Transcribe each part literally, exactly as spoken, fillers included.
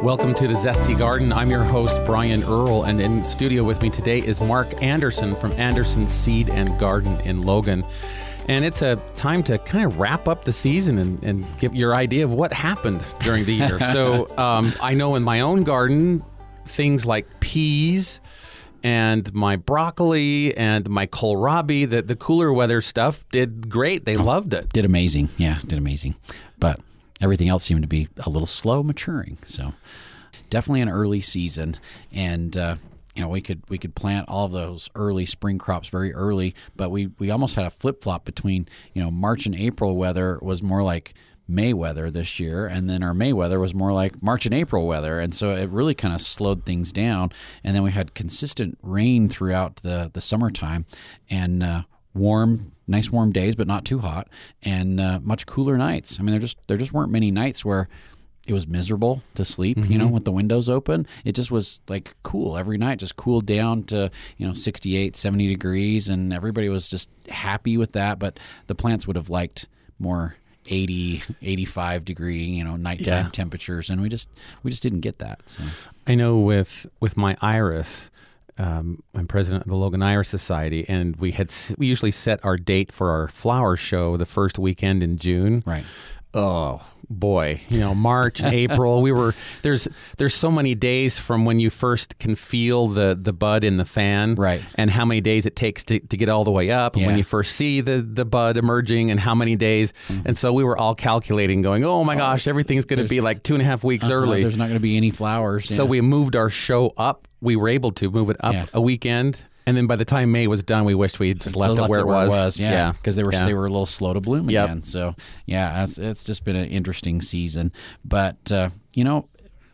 Welcome to the Zesty Garden. I'm your host, Brian Earl, and in studio with me today is Mark Anderson from Anderson Seed and Garden in Logan. And it's a time to kind of wrap up the season and, and give your idea of what happened during the year. So um, I know in my own garden, things like peas and my broccoli and my kohlrabi, the, the cooler weather stuff did great. They oh, loved it. Did amazing. Yeah, did amazing. But everything else seemed to be a little slow maturing. So definitely an early season. And, uh, you know, we could we could plant all of those early spring crops very early, but we, we almost had a flip-flop between, you know, March and April weather was more like May weather this year, and then our May weather was more like March and April weather, and so it really kind of slowed things down. And then we had consistent rain throughout the, the summertime, and uh, warm, nice warm days, but not too hot, and uh, much cooler nights. I mean, there just there just weren't many nights where it was miserable to sleep, mm-hmm. you know, with the windows open. It just was like cool every night, just cooled down to, you know, sixty-eight, seventy degrees, and everybody was just happy with that. But the plants would have liked more eighty, eighty-five degree, you know, nighttime yeah. temperatures, and we just we just didn't get that. So I know with with my iris, um, I'm president of the Logan Iris Society, and we had we usually set our date for our flower show the first weekend in June. Right. Oh boy, you know, March, April, we were, there's there's so many days from when you first can feel the, the bud in the fan, right, and how many days it takes to, to get all the way up, and yeah. when you first see the, the bud emerging, and how many days, mm-hmm. and so we were all calculating, going, oh my gosh, everything's going to be like two and a half weeks uh-huh, early. There's not going to be any flowers. So yeah. we moved our show up. We were able to move it up yeah. a weekend. And then by the time May was done, we wished we had just left, so it, left where it where it was. it was. Yeah, because yeah. they were yeah. they were a little slow to bloom yep. again. So yeah, it's it's just been an interesting season. But uh, you know,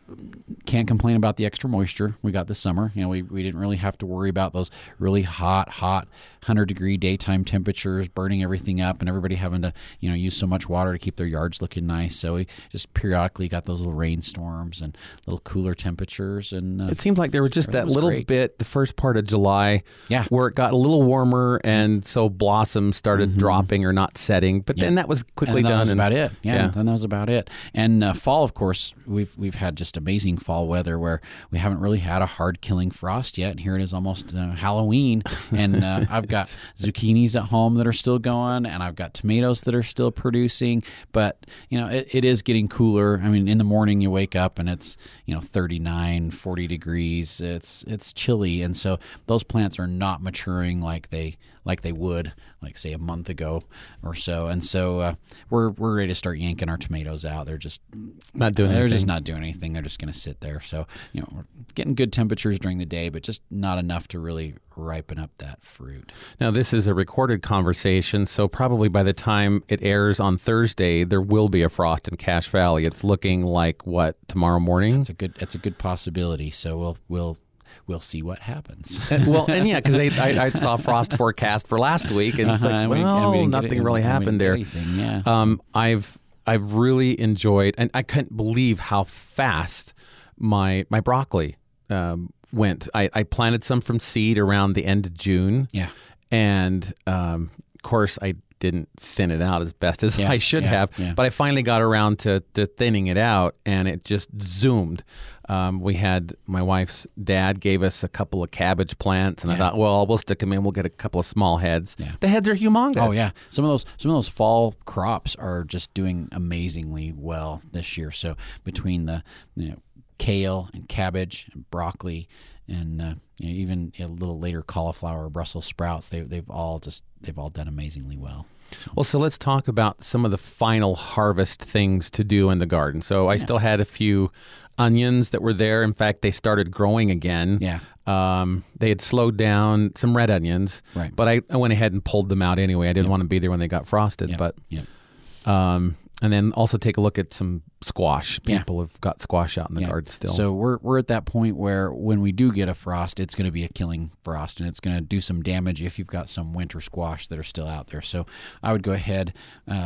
can't complain about the extra moisture we got this summer. You know, we, we didn't really have to worry about those really hot, hot one hundred degree daytime temperatures burning everything up, and everybody having to, you know, use so much water to keep their yards looking nice. So we just periodically got those little rainstorms and little cooler temperatures. And uh, it seemed like there was just that was little great. bit the first part of July, yeah. where it got a little warmer, and so blossoms started mm-hmm. dropping or not setting. But yeah. then that was quickly and that done. Was and, about it. Yeah, yeah, then that was about it. And uh, fall, of course, we've we've had just amazing fall weather where we haven't really had a hard killing frost yet. And here it is, almost uh, Halloween, and uh, I've got zucchini at home that are still going, and I've got tomatoes that are still producing. But you know, it, it is getting cooler. I mean, in the morning you wake up and it's, you know, thirty-nine, forty degrees. It's it's chilly, and so those plants are not maturing like they like they would, like say a month ago or so. And so uh, we're we're ready to start yanking our tomatoes out. They're just not doing they're anything. just not doing anything. They're just going to sit there. So, you know, we're getting good temperatures during the day, but just not enough to really ripen up that fruit. Now, this is a recorded conversation, so probably by the time it airs on Thursday, there will be a frost in Cache Valley. It's looking like, what, tomorrow morning? That's a good that's a good possibility. So we'll we'll we'll see what happens. and, well, and yeah, because I, I saw frost forecast for last week, and uh-huh, like, and we, well, and we didn't nothing get it, really happened there. Anything, yeah. Um, I've I've really enjoyed, and I couldn't believe how fast my my broccoli um, went. I, I planted some from seed around the end of June. Yeah. And um, of course, I didn't thin it out as best as yeah, I should yeah, have. yeah. But I finally got around to, to thinning it out, and it just zoomed. Um, we had my wife's dad gave us a couple of cabbage plants, and yeah. I thought, well, we'll stick them in. We'll get a couple of small heads. Yeah. The heads are humongous. Oh yeah, some of those some of those fall crops are just doing amazingly well this year. So between the, you know, kale and cabbage and broccoli and uh, you know, even a little later cauliflower or Brussels sprouts, they they've all just they've all done amazingly well. Well, so let's talk about some of the final harvest things to do in the garden. So I yeah. still had a few onions that were there. In fact, they started growing again. Yeah. Um, they had slowed down, some red onions. Right. But I, I went ahead and pulled them out anyway. I didn't yep. want to be there when they got frosted. Yep. But yep. Um, and then also take a look at some squash. Yeah. People have got squash out in the yeah. garden still. So we're we're at that point where when we do get a frost, it's going to be a killing frost, and it's going to do some damage if you've got some winter squash that are still out there. So I would go ahead, uh,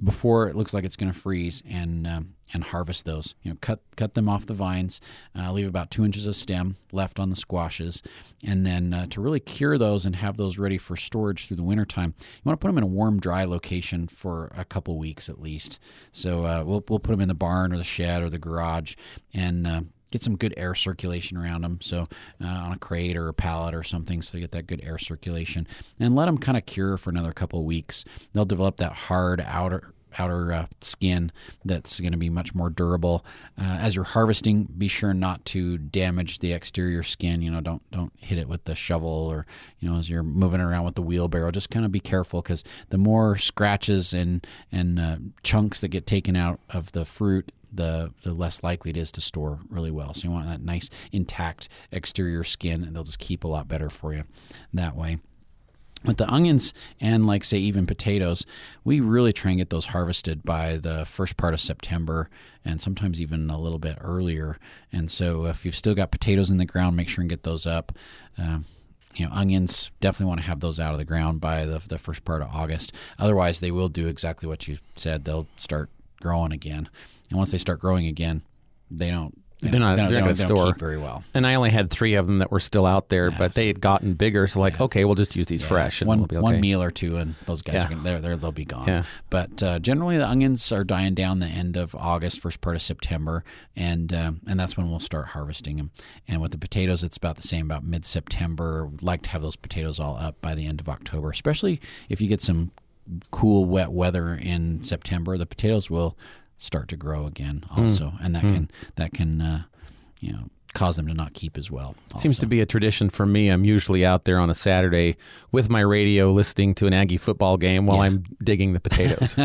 before it looks like it's going to freeze, and um, and harvest those. You know, cut cut them off the vines, uh, leave about two inches of stem left on the squashes, and then uh, to really cure those and have those ready for storage through the wintertime, you want to put them in a warm, dry location for a couple weeks at least. So uh, we'll we'll put them in the barn or the shed or the garage, and uh, get some good air circulation around them. So uh, on a crate or a pallet or something, so you get that good air circulation, and let them kind of cure for another couple of weeks. They'll develop that hard outer outer uh, skin that's going to be much more durable. Uh, as you're harvesting, be sure not to damage the exterior skin. You know, don't don't hit it with the shovel, or, you know, as you're moving around with the wheelbarrow, just kind of be careful, because the more scratches and and uh, chunks that get taken out of the fruit, the the less likely it is to store really well. So you want that nice intact exterior skin, and they'll just keep a lot better for you that way. With the onions and, like, say, even potatoes, we really try and get those harvested by the first part of September, and sometimes even a little bit earlier. And so if you've still got potatoes in the ground, make sure and get those up. Uh, you know, onions, definitely want to have those out of the ground by the, the first part of August. Otherwise, they will do exactly what you said. They'll start growing again. And once they start growing again, they don't They they're not. They don't, They're they not don't, store they don't keep very well. And I only had three of them that were still out there, Yeah, but so- they had gotten bigger. So like, Yeah. okay, we'll just use these Yeah. fresh, and one we'll be okay. one meal or two, and those guys Yeah. are gonna, they're, they're, they'll be gone. Yeah. But uh, generally, the onions are dying down the end of August, first part of September, and um, and that's when we'll start harvesting them. And with the potatoes, it's about the same, about mid September. We'd like to have those potatoes all up by the end of October, especially if you get some cool, wet weather in September. The potatoes will start to grow again, also, Mm. and that Mm. can that can uh, you know cause them to not keep as well. Seems to be a tradition for me. I'm usually out there on a Saturday with my radio listening to an Aggie football game while Yeah. I'm digging the potatoes.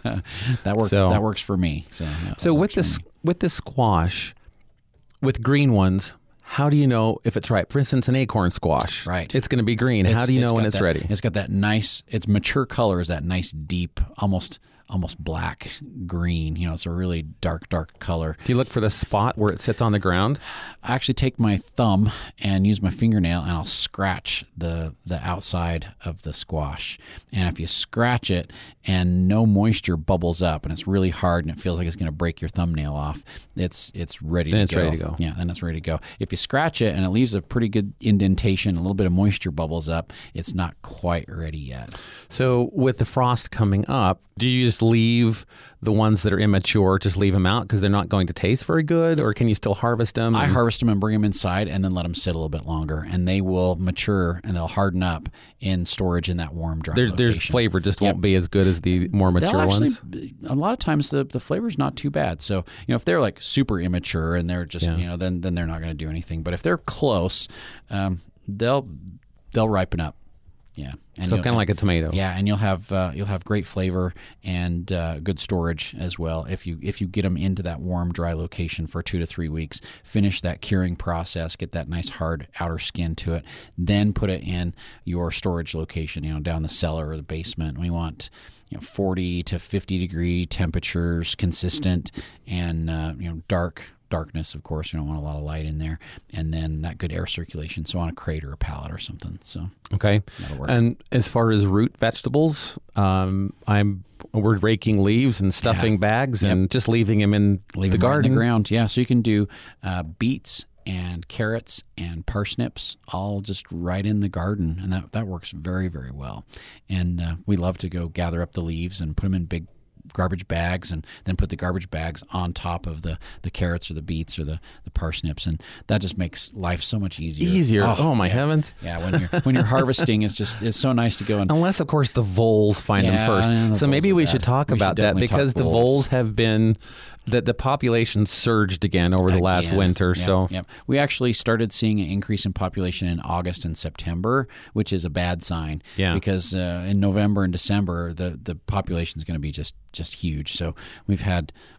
that works. So- that works for me. So, yeah, that So with works for this me. with this squash, with green ones, how do you know if it's ripe? For instance, an acorn squash. Right. It's going to be green. How It's- do you it's know when got it's that- ready? It's got that nice, its mature color is that nice deep, almost almost black green. You know, it's a really dark, dark color. Do you look for the spot where it sits on the ground? I actually take my thumb and use my fingernail, and I'll scratch the the outside of the squash. And if you scratch it and no moisture bubbles up, and it's really hard and it feels like it's going to break your thumbnail off, it's it's ready Then to it's go. ready to go. Yeah, then it's ready to go. If you scratch it and it leaves a pretty good indentation, a little bit of moisture bubbles up, it's not quite ready yet. So with the frost coming up, do you just leave the ones that are immature, just leave them out because they're not going to taste very good, or can you still harvest them? I and- harvest them and bring them inside, and then let them sit a little bit longer, and they will mature and they'll harden up in storage in that warm, dry There, location. there's flavor, just Yep. won't be as good as the more mature They'll actually, ones. a lot of times the the flavor's not too bad. So, you know, if they're like super immature and they're just, Yeah. you know, then then they're not going to do anything. But if they're close, um, they'll they'll ripen up. Yeah, and So you'll- kind of like a tomato. yeah, and you'll have uh, you'll have great flavor and uh, good storage as well if you if you get them into that warm, dry location for two to three weeks. Finish that curing process, get that nice hard outer skin to it, then put it in your storage location. You know, down the cellar or the basement. We want you know forty to fifty degree temperatures, consistent, and uh, you know dark. Darkness, of course. You don't want a lot of light in there, and then that good air circulation. So on a crate or a pallet or something. So Okay. that'll work. And as far as root vegetables, um, I'm we're raking leaves and stuffing Yeah. bags Yep. and just leaving them in Leave the them right garden. in the ground. Yeah, so you can do uh, beets and carrots and parsnips all just right in the garden, and that, that works very, very well. And uh, we love to go gather up the leaves and put them in big garbage bags, and then put the garbage bags on top of the, the carrots or the beets or the, the parsnips, and that just makes life so much easier. Easier. Oh, my yeah. heavens. Yeah, when you're when you're harvesting, it's just it's so nice to go and Unless, of course, the voles find Yeah, them first. and the So voles maybe are we bad. should talk We should about that definitely talk because the voles. voles have been that the population surged again over the last Again. winter. Yep, So yep. We actually started seeing an increase in population in August and September, which is a bad sign. Yeah. Because uh, in November and December, the the population is going to be just just huge. So we've had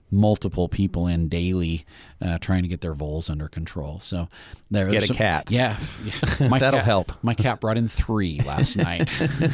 multiple people in daily uh, trying to get their voles under control. So there, Get a some, cat. Yeah. yeah. My That'll cat, help. My cat brought in three last night.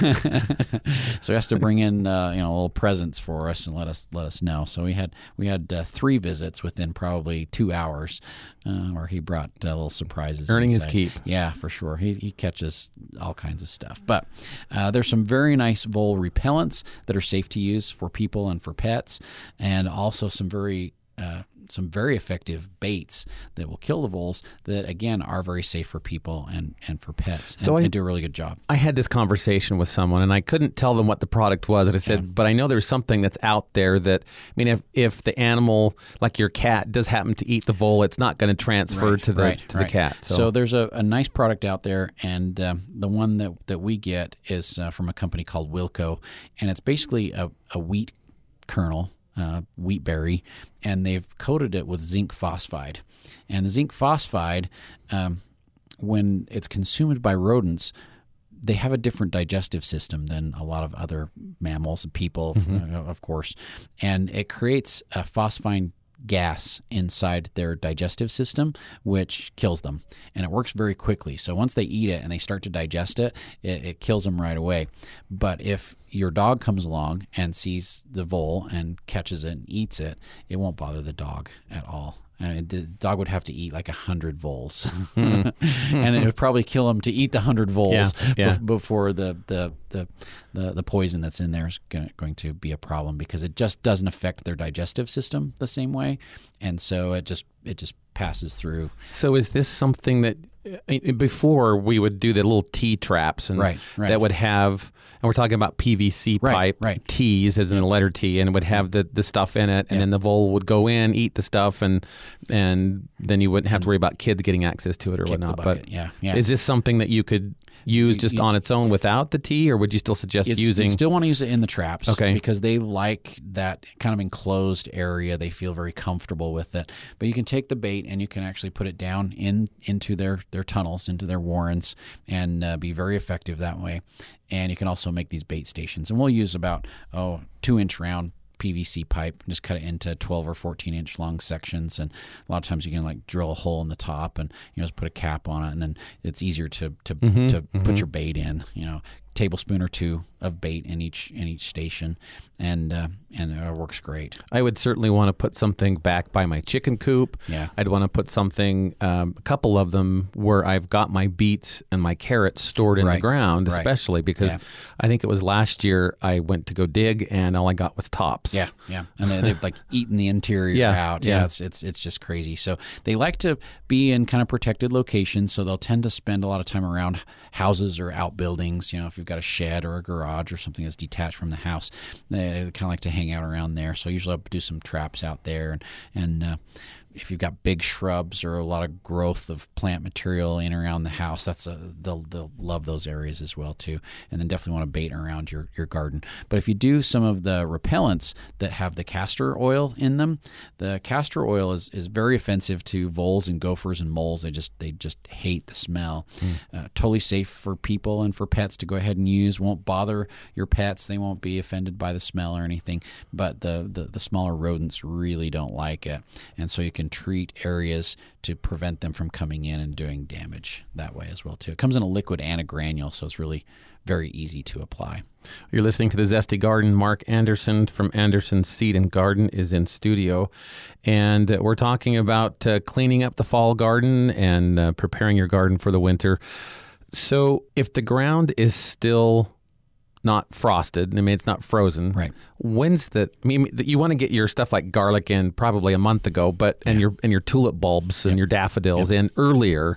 So he has to bring in uh, you know little presents for us and let us let us know. So we had we had uh, three visits within probably two hours uh, where he brought uh, little surprises. Earning his inside. keep. Yeah, for sure. He, he catches all kinds of stuff. But uh, there's some very nice vole repellents that are safe to use for people and for pets, and also some very uh, some very effective baits that will kill the voles that, again, are very safe for people and, and for pets. So and, I- and do a really good job. I had this conversation with someone, and I couldn't tell them what the product was. And I said, Yeah. but I know there's something that's out there that, I mean, if, if the animal, like your cat, does happen to eat the vole, it's not going to transfer Right, to the right, to right. the cat. So, So, there's a, a nice product out there, and um, the one that, that we get is uh, from a company called Wilco, and it's basically a, a wheat kernel, uh, wheat berry, and they've coated it with zinc phosphide. And the zinc phosphide, um, when it's consumed by rodents, they have a different digestive system than a lot of other mammals and people, Mm-hmm. uh, of course, and it creates a phosphine gas inside their digestive system, which kills them, and it works very quickly. So once they eat it and they start to digest it, it, it kills them right away. But if your dog comes along and sees the vole and catches it and eats it, it won't bother the dog at all. And the dog would have to eat like a hundred voles, and it would probably kill him to eat the hundred voles Yeah, yeah. bef- before the, the, the, the, the poison that's in there is gonna, going to be a problem, because it just doesn't affect their digestive system the same way, and so it just it just passes through. so is this something that uh, before we would do the little T traps, and Right, right. that would have, and we're talking about P V C Right, pipe, right. T's as in the letter T, and it would have the, the stuff in it, and Yeah. then the vole would go in, eat the stuff, and and then you wouldn't have to worry about kids getting access to it or Kick the whatnot. bucket, But yeah, yeah. is this something that you could use just you- on its own without the T, or would you still suggest It's- using? You still want to use it in the traps, Okay. because they like that kind of enclosed area. They feel very comfortable with it. But you can take the bait and you can actually put it down in into their, their tunnels, into their warrens, and uh, be very effective that way. And you can also make these bait stations. And we'll use about, oh, two inch round P V C pipe, just cut it into twelve or fourteen inch long sections, and a lot of times you can like drill a hole in the top and you know just put a cap on it, and then it's easier to to, Mm-hmm, to put your bait in. You know, tablespoon or two of bait in each in each station, and uh, and it works great. I would certainly want to put something back by my chicken coop. Yeah. I'd want to put something, um, a couple of them, where I've got my beets and my carrots stored in the Right. ground, Right. especially because Yeah. I think it was last year I went to go dig and all I got was tops. Yeah, yeah, and they, they've like eaten the interior Yeah, out. Yeah, yeah. it's it's it's just crazy. So they like to be in kind of protected locations. So they'll tend to spend a lot of time around houses or outbuildings. You know, if you've got a shed or a garage or something that's detached from the house, they kind of like to hang out around there. So usually I'll do some traps out there, and and uh, if you've got big shrubs or a lot of growth of plant material in and around the house, that's a, they'll they'll love those areas as well too. And then definitely want to bait around your, your garden. But if you do some of the repellents that have the castor oil in them, the castor oil is, is very offensive to voles and gophers and moles. They just they just hate the smell. Mm. Uh, totally safe for people and for pets to go ahead and use. Won't bother your pets. They won't be offended by the smell or anything. But the the, the smaller rodents really don't like it, and so you can treat areas to prevent them from coming in and doing damage that way as well too. It comes in a liquid and a granule, so it's really very easy to apply. You're listening to The Zesty Garden. Mark Anderson from Anderson Seed and Garden is in studio, and uh, we're talking about uh, cleaning up the fall garden and uh, preparing your garden for the winter. So if the ground is still not frosted, I mean, it's not frozen. Right. When's the? I mean, you want to get your stuff like garlic in probably a month ago, but and your and your tulip bulbs and your daffodils in earlier.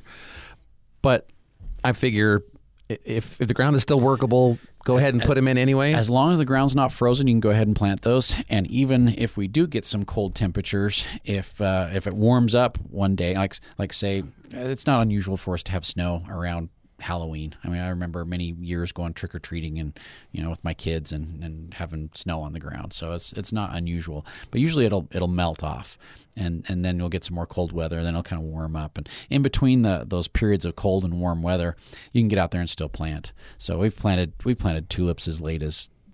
But I figure if if the ground is still workable, go ahead and put them in anyway. As long as the ground's not frozen, you can go ahead and plant those. And even if we do get some cold temperatures, if uh, if it warms up one day, like like say, it's not unusual for us to have snow around Halloween. I mean, I remember many years going trick or treating and you know with my kids and, and having snow on the ground. So it's it's not unusual. But usually it'll it'll melt off, and and then you'll get some more cold weather. And then it'll kind of warm up. And in between the those periods of cold and warm weather, you can get out there and still plant. So we've planted we've planted tulips as late as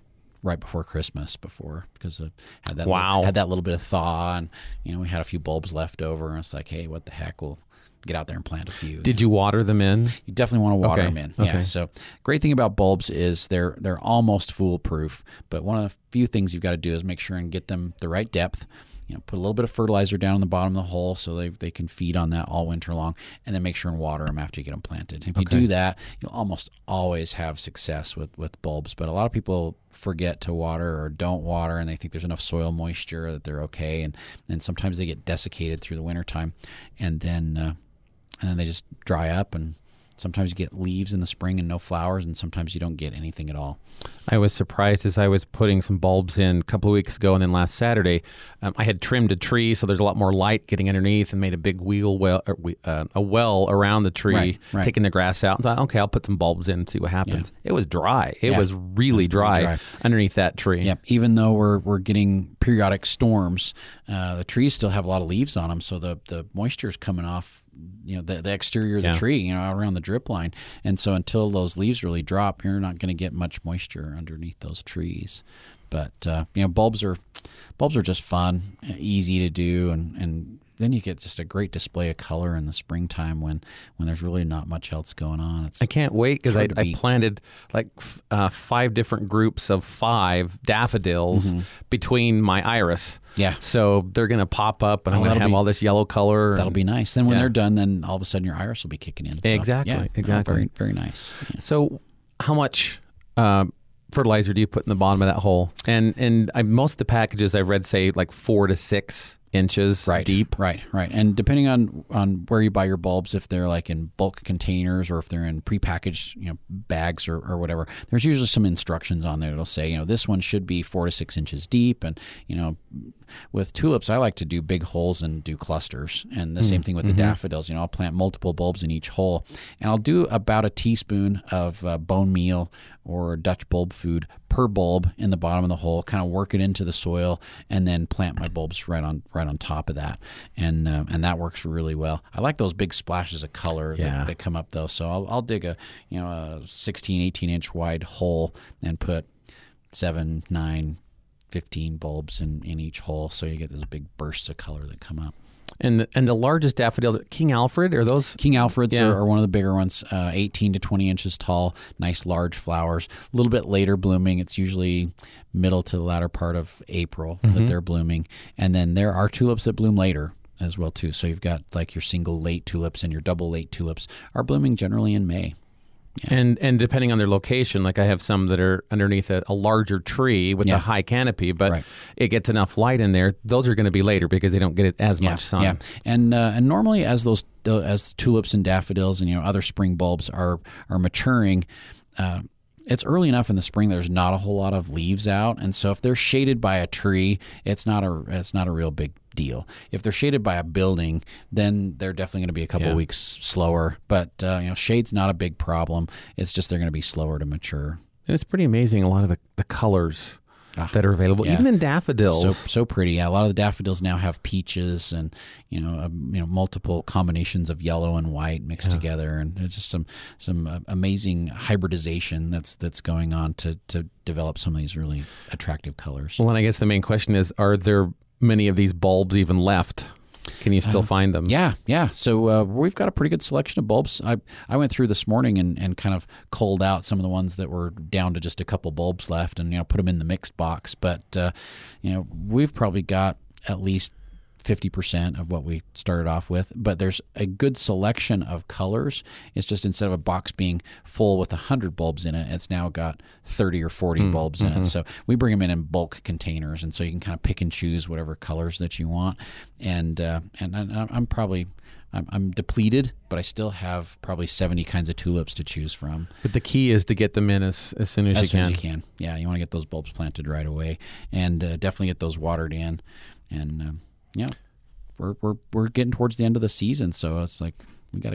right before Christmas before because I had that Wow. little, had that little bit of thaw, and you know we had a few bulbs left over, and it's like, hey, what the heck, we'll get out there and plant a few. Did you water them in? You definitely want to water Okay. them in. Okay. Yeah. So great thing about bulbs is they're they're almost foolproof. But one of the few things you've got to do is make sure and get them the right depth. You know, put a little bit of fertilizer down in the bottom of the hole so they, they can feed on that all winter long, and then make sure and water them after you get them planted. If you Okay. do that, you'll almost always have success with, with bulbs. But a lot of people forget to water or don't water, and they think there's enough soil moisture that they're okay, and, and sometimes they get desiccated through the wintertime, and then uh, and then they just dry up, and sometimes you get leaves in the spring and no flowers, and sometimes you don't get anything at all. I was surprised as I was putting some bulbs in a couple of weeks ago, and then last Saturday, um, I had trimmed a tree, so there's a lot more light getting underneath, and made a big wheel well, or, uh, a well around the tree, Right, right. taking the grass out. And thought, okay, I'll put some bulbs in and see what happens. It was dry. It Yeah, was really it's pretty dry, dry. underneath that tree. Yep. Even though we're we're getting periodic storms, uh, the trees still have a lot of leaves on them, so the the moisture is coming off, you know, the, the exterior of the Yeah. tree, you know, out around the drip line, and so until those leaves really drop, you're not going to get much moisture underneath those trees. But uh, you know, bulbs are bulbs are just fun, easy to do, and and then you get just a great display of color in the springtime when when there's really not much else going on. It's I can't wait because I, hard to I beat. planted like f- uh, five different groups of five daffodils between my iris. yeah. So they're going to pop up, and Oh, I'm going to that'll have be- all this yellow color. That'll and- be nice. Then when Yeah. they're done, then all of a sudden your iris will be kicking in. So, Exactly, yeah, exactly. Very, very nice. Yeah. So, how much uh, fertilizer do you put in the bottom of that hole? And and I, most of the packages I've read say like four to six inches Right, deep. Right, right. And depending on, on where you buy your bulbs, if they're like in bulk containers or if they're in prepackaged, you know, bags or, or whatever, there's usually some instructions on there. It'll say, you know, this one should be four to six inches deep. And, you know, with tulips, I like to do big holes and do clusters. And the same thing with the daffodils. You know, I'll plant multiple bulbs in each hole. And I'll do about a teaspoon of uh, bone meal or Dutch bulb food per bulb in the bottom of the hole, kind of work it into the soil, and then plant my bulbs right on right on top of that. And uh, and that works really well. I like those big splashes of color Yeah. that, that come up, though. So I'll, I'll dig a, you know, a sixteen, eighteen inch wide hole and put seven, nine, fifteen bulbs in, in each hole, so you get those big bursts of color that come up. And the, and the largest daffodils, King Alfred, are those? King Alfreds Yeah. are, are one of the bigger ones, uh, eighteen to twenty inches tall, nice large flowers. A little bit later blooming. It's usually middle to the latter part of April that they're blooming. And then there are tulips that bloom later as well, too. So you've got like your single late tulips and your double late tulips are blooming generally in May. And and depending on their location, like I have some that are underneath a, a larger tree with Yeah. a high canopy, but Right. it gets enough light in there. Those are going to be later because they don't get as much sun. Yeah, and uh, and normally as those uh, as tulips and daffodils and you know other spring bulbs are are maturing, uh, it's early enough in the spring. There's not a whole lot of leaves out, and so if they're shaded by a tree, it's not a it's not a real big deal. If they're shaded by a building, then they're definitely going to be a couple Yeah. weeks slower. But uh, you know, shade's not a big problem. It's just they're going to be slower to mature. And it's pretty amazing a lot of the, the colors Ah, that are available, yeah. even in daffodils. So so pretty. Yeah, a lot of the daffodils now have peaches and you know um, you know multiple combinations of yellow and white mixed together, and there's just some some uh, amazing hybridization that's that's going on to to develop some of these really attractive colors. Well, and I guess the main question is, are there many of these bulbs even left? Can you still find them? Yeah, yeah. So uh, we've got a pretty good selection of bulbs. I I went through this morning and, and kind of culled out some of the ones that were down to just a couple bulbs left, and you know put them in the mixed box. But uh, you know we've probably got at least fifty percent of what we started off with, but there's a good selection of colors. It's just instead of a box being full with one hundred bulbs in it, it's now got thirty or forty Mm, bulbs in mm-hmm. it. So we bring them in in bulk containers, and so you can kind of pick and choose whatever colors that you want. And uh, and I, I'm probably I'm, I'm depleted, but I still have probably seventy kinds of tulips to choose from. But the key is to get them in as, as soon as, As you soon can. as you can. Yeah, you want to get those bulbs planted right away, and uh, definitely get those watered in. And um, yeah, we're we're we're getting towards the end of the season, so it's like we got to get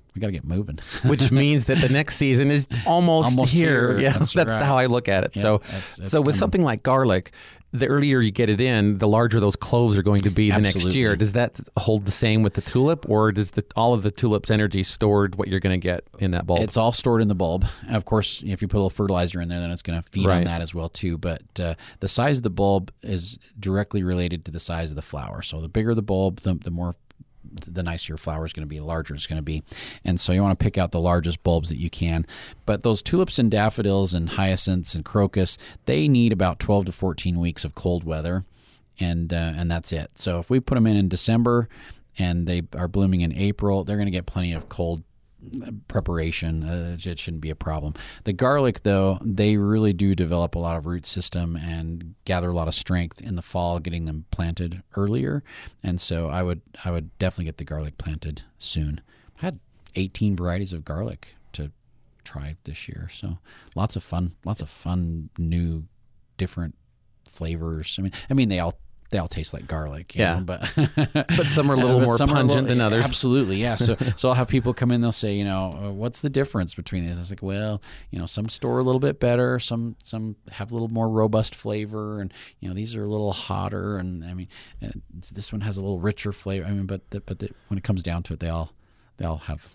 we got to get moving. Which means that the next season is almost, Almost here. here. Yeah, That's that's, right. how I look at it. Yeah, so, that's- that's so with coming. something like garlic, the earlier you get it in, the larger those cloves are going to be the next Absolutely. year. Does that hold the same with the tulip, or does the, all of the tulip's energy stored what you're going to get in that bulb? It's all stored in the bulb. Of course, if you put a little fertilizer in there, then it's going to feed on Right. that as well too. But uh, the size of the bulb is directly related to the size of the flower. So the bigger the bulb, the, the more the nicer your flower is going to be, the larger it's going to be. And so you want to pick out the largest bulbs that you can. But those tulips and daffodils and hyacinths and crocus, they need about twelve to fourteen weeks of cold weather, and uh, and that's it. So if we put them in in December and they are blooming in April, they're going to get plenty of cold preparation. Uh, it shouldn't be a problem. The garlic, though, they really do develop a lot of root system and gather a lot of strength in the fall, getting them planted earlier. And so I would I would definitely get the garlic planted soon. I had eighteen varieties of garlic to try this year, so lots of fun, lots of fun, new, different flavors. I mean, I mean they all. They all taste like garlic, you Yeah. know, but but some are a little but more some are a pungent little- than others. Absolutely, yeah. So, so I'll have people come in. They'll say, you know, uh, what's the difference between these? I was like, well, you know, some store a little bit better, some some have a little more robust flavor, and you know, these are a little hotter, and I mean, and this one has a little richer flavor. I mean, but the, but the, when it comes down to it, they all they all have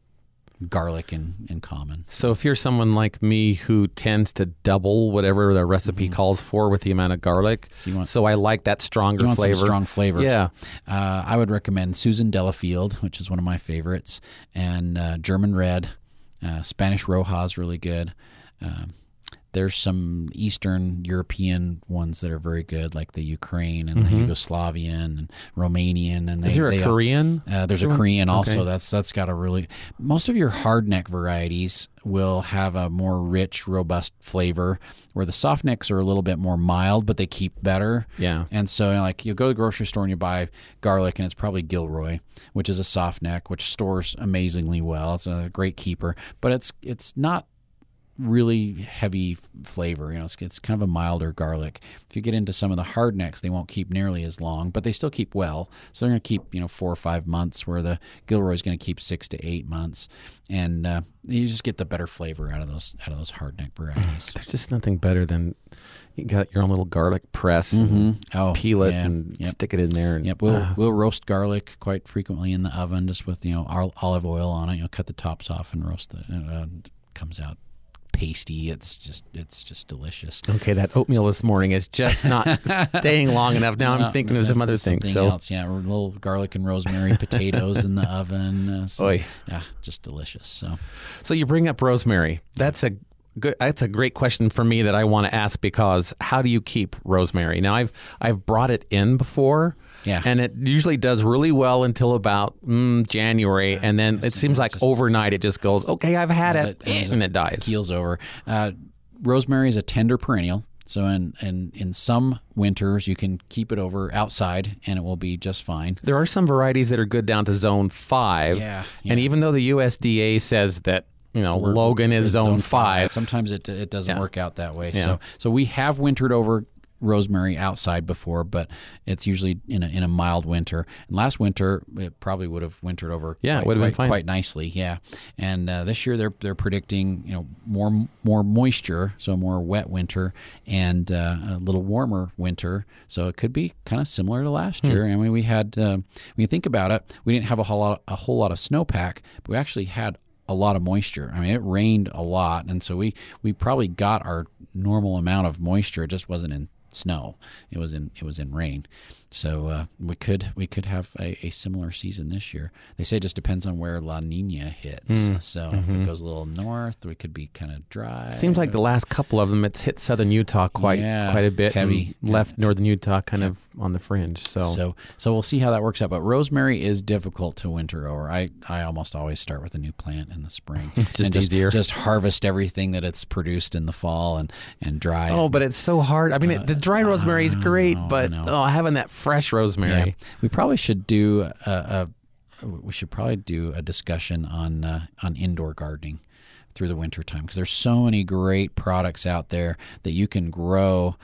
garlic in, in common. So if you're someone like me who tends to double whatever the recipe calls for with the amount of garlic, So you want- so I like that stronger You want flavor. some strong flavors. Yeah. Uh, I would recommend Susan Delafield, which is one of my favorites, and uh, German Red. Uh, Spanish Roja is really good. Um, there's some Eastern European ones that are very good, like the Ukraine and the Yugoslavian and Romanian. And they, Is there a they, Korean? Uh, there's a one? Korean also. Okay. That's that's got a really. Most of your hardneck varieties will have a more rich, robust flavor, where the softnecks are a little bit more mild, but they keep better. Yeah. And so, you know, like, you go to the grocery store and you buy garlic, and it's probably Gilroy, which is a soft neck, which stores amazingly well. It's a great keeper, but it's it's not really heavy f- flavor. You know, it's, it's kind of a milder garlic. If you get into some of the hard necks, they won't keep nearly as long, but they still keep well. So they're going to keep, you know, four or five months, where the Gilroy is going to keep six to eight months, and uh, you just get the better flavor out of those out of those hard neck varieties. There's just nothing better than you got your own little garlic press, and Oh, peel it yeah. and Yep. stick it in there. And, Yep, we'll ah. we'll roast garlic quite frequently in the oven, just with, you know, ol- olive oil on it. You know, cut the tops off and roast the. Uh, it comes out pasty. It's just it's just delicious. Okay, that oatmeal this morning is just not staying long enough. Now No, I'm thinking of that's some other things. something So, else. Yeah, a little garlic and rosemary potatoes in the oven. Uh, so, Oy. yeah, just delicious. So so you bring up rosemary. That's a good. That's a great question for me that I want to ask, because how do you keep rosemary? Now I've I've brought it in before. Yeah. And it usually does really well until about mm, January, and then it seems like just- overnight it just goes, okay, I've had it, it- and it dies. keels over. Uh, rosemary is a tender perennial. So in, in, in some winters, you can keep it over outside, and it will be just fine. There are some varieties that are good down to zone five. Yeah, And yeah. even though the U S D A says that, you know, Logan is It's zone, five. Sometimes it it doesn't Yeah. work out that way. Yeah. So so we have wintered over rosemary outside before, but it's usually in a in a mild winter. And last winter, it probably would have wintered over. Yeah, it quite, would have been quite, fine. quite nicely. Yeah, and uh, this year they're they're predicting, you know, more more moisture, so a more wet winter, and uh, a little warmer winter. So it could be kind of similar to last year. I mean, we had uh, when you think about it, we didn't have a whole lot a whole lot of snowpack, but we actually had a lot of moisture. I mean, it rained a lot, and so we we probably got our normal amount of moisture. It just wasn't in snow. It was in it was in rain. So uh, we could we could have a, a similar season this year. They say it just depends on where La Nina hits. So if it goes a little north, we could be kind of dry. Seems like the last couple of them, it's hit southern Utah quite Yeah, quite a bit, heavy. and left northern Utah kind of on the fringe. So, So so we'll see how that works out. But rosemary is difficult to winter over. I, I almost always start with a new plant in the spring. It's just and easier. Just harvest everything that it's produced in the fall and, and dry oh, it. but it's so hard. I mean, it, the dry rosemary is great, know, but I know. oh, having that fresh rosemary. Yeah. We probably should do a, a we should probably do a discussion on uh, on indoor gardening through the winter time, because there's so many great products out there that you can grow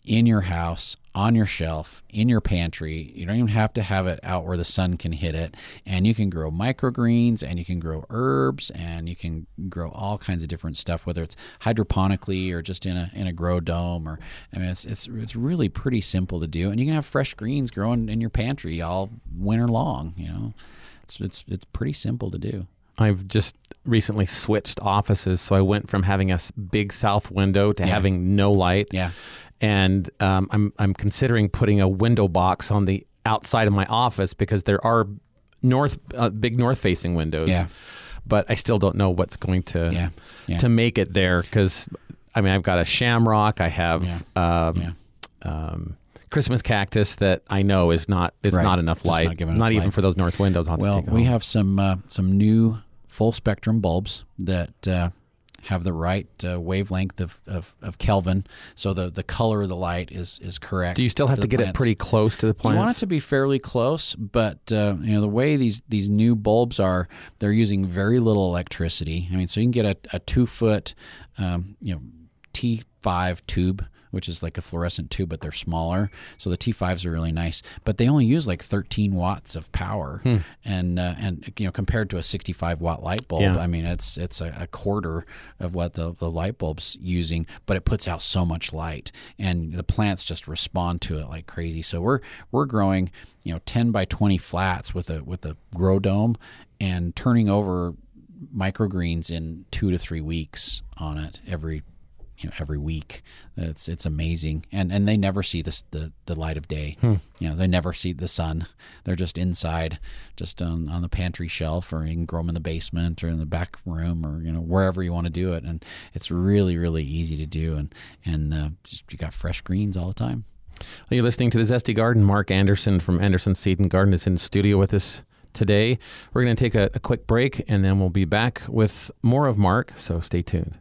in your house, on your shelf, in your pantry. You don't even have to have it out where the sun can hit it. And you can grow microgreens, and you can grow herbs, and you can grow all kinds of different stuff, whether it's hydroponically or just in a in a grow dome. Or I mean, it's it's it's really pretty simple to do, and you can have fresh greens growing in your pantry all winter long. You know, it's it's it's pretty simple to do. I've just recently switched offices, so I went from having a big south window to Yeah. having no light. Yeah. And um, I'm I'm considering putting a window box on the outside of my office because there are north uh, big north facing windows. Yeah. But I still don't know what's going to Yeah. Yeah. to make it there because I mean I've got a shamrock. I have Yeah. um, Yeah. um, Christmas cactus that I know is not it's Right. not enough Just light. not giving enough even light. for those north windows. I'll have to Well, take it we home. have some uh, some new full spectrum bulbs that uh, have the right uh, wavelength of, of, of Kelvin, so the, the color of the light is, is correct. Do you still have for to the get it plants. pretty close to the You plants? want it to be fairly close, but uh, you know the way these, these new bulbs are, they're using very little electricity. I mean, so you can get a, a two foot, um, you know, T five tube, which is like a fluorescent tube, but they're smaller. So the T fives are really nice, but they only use like thirteen watts of power, Hmm. and uh, and you know compared to a sixty-five watt light bulb, Yeah. I mean it's it's a, a quarter of what the, the light bulb's using, but it puts out so much light, and the plants just respond to it like crazy. So we're we're growing you know ten by twenty flats with a with a grow dome, and turning over microgreens in two to three weeks on it every. You know, every week. It's it's amazing, and and they never see this the, the light of day. Hmm. You know, they never see the sun. They're just inside, just on, on the pantry shelf, or you can grow them in the basement or in the back room, or you know wherever you want to do it. And it's really really easy to do, and and uh, just you got fresh greens all the time. Well, you're listening to The Zesty Garden. Mark Anderson from Anderson Seed and Garden is in the studio with us today. We're going to take a, a quick break, and then we'll be back with more of Mark, so stay tuned.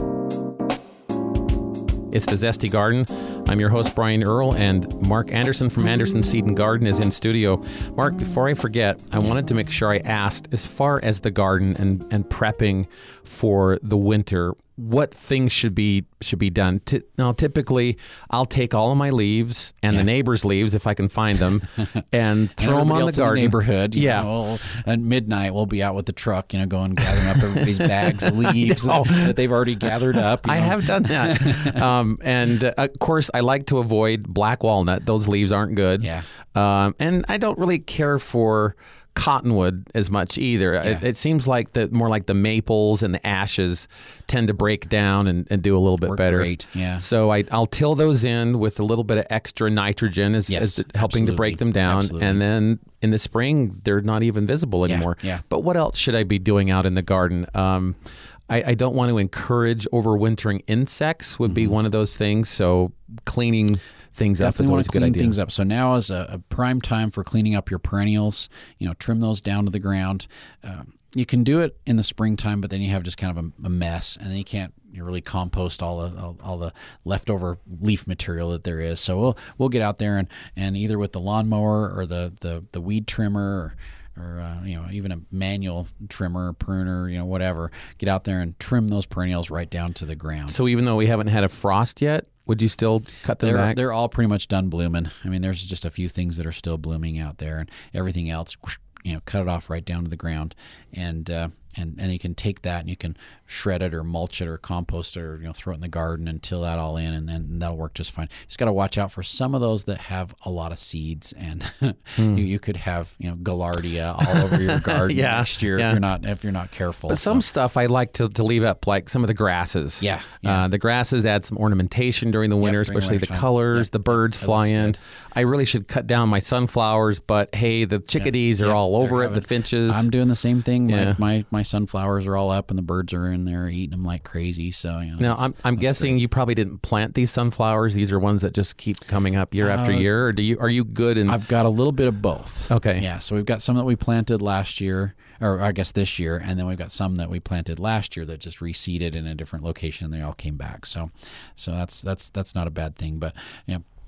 It's The Zesty Garden. I'm your host, Brian Earl, and Mark Anderson from Anderson Seed and Garden is in studio. Mark, before I forget, I wanted to make sure I asked, as far as the garden and, and prepping for the winter, what things should be should be done? T- now, typically, I'll take all of my leaves and Yeah. the neighbors' leaves, if I can find them, and throw And them on everybody the else in garden. neighborhood. You Yeah. know, at midnight we'll be out with the truck, you know, going gathering up everybody's bags of leaves know. that, that they've already gathered up. you I know. have done that. um, and uh, of course, I like to avoid black walnut. Those leaves aren't good. Yeah. Um, and I don't really care for cottonwood as much either. Yeah. It, it seems like the more like the maples and the ashes tend to break down and, and do a little bit Work better. great, yeah. So I, I'll till those in with a little bit of extra nitrogen as, Yes, as helping to break them absolutely, down. absolutely. And then in the spring, they're not even visible Yeah, anymore. yeah. But what else should I be doing out in the garden? Um, I, I don't want to encourage overwintering insects would be one of those things. So cleaning things up is Definitely always want a to good clean idea. things up. So now is a, a prime time for cleaning up your perennials. You know, trim those down to the ground. Um, you can do it in the springtime, but then you have just kind of a, a mess, and then you can't you really compost all the all, all the leftover leaf material that there is. So we'll we'll get out there and, and either with the lawnmower or the, the, the weed trimmer or, or uh, you know even a manual trimmer, pruner, you know whatever, get out there and trim those perennials right down to the ground. So even though we haven't had a frost yet, would you still cut them They're back? they're all pretty much done blooming. I mean, there's just a few things that are still blooming out there, and everything else, you know, cut it off right down to the ground, and uh, and and you can take that and you can shred it or mulch it or compost it or you know throw it in the garden and till that all in, and then that'll work just fine. Just got to watch out for some of those that have a lot of seeds, and Hmm. you, you could have you know gaillardia all over your garden Yeah, next year yeah. if you're not if you're not careful. But some stuff I like to, to leave up, like some of the grasses. Yeah, yeah. Uh, the grasses add some ornamentation during the winter, during especially the wintertime. colors. Yep, The birds that fly looks in. good. I really should cut down my sunflowers, but hey, the chickadees are Yeah, all they're over it. having- The finches. I'm doing the same thing. My, Yeah. my my sunflowers are all up, and the birds are in there eating them like crazy. So you know, now, that's- I'm, I'm that's guessing great. you probably didn't plant these sunflowers. These are ones that just keep coming up year after Uh, year. Or do you? Are you good in? I've got a little bit of both. Okay. Yeah, so we've got some that we planted last year, or I guess this year, and then we've got some that we planted last year that just reseeded in a different location, and they all came back. So, so that's that's that's not a bad thing. But you know,